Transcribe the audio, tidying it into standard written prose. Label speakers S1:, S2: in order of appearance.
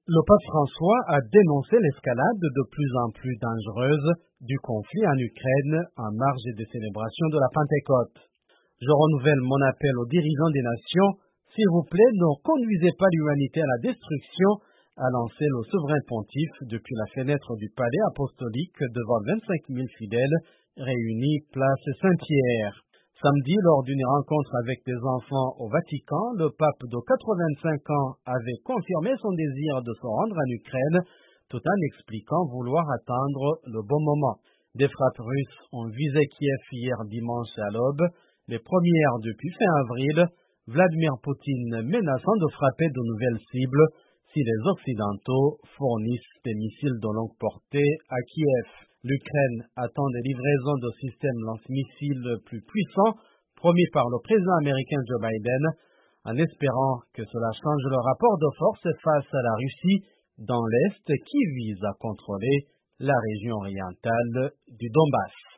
S1: Le pape François a dénoncé l'escalade de plus en plus dangereuse du conflit en Ukraine en marge des célébrations de la Pentecôte. Je renouvelle mon appel aux dirigeants des nations. S'il vous plaît, ne conduisez pas l'humanité à la destruction, a lancé le souverain pontife depuis la fenêtre du palais apostolique devant 25 000 fidèles réunis place Saint-Pierre. Samedi, lors d'une rencontre avec des enfants au Vatican, le pape de 85 ans avait confirmé son désir de se rendre en Ukraine, tout en expliquant vouloir attendre le bon moment. Des frappes russes ont visé Kiev hier dimanche à l'aube, les premières depuis fin avril, Vladimir Poutine menaçant de frapper de nouvelles cibles si les Occidentaux fournissent des missiles de longue portée à Kiev. L'Ukraine attend des livraisons de systèmes lance-missiles plus puissants promis par le président américain Joe Biden, en espérant que cela change le rapport de force face à la Russie dans l'Est qui vise à contrôler la région orientale du Donbass.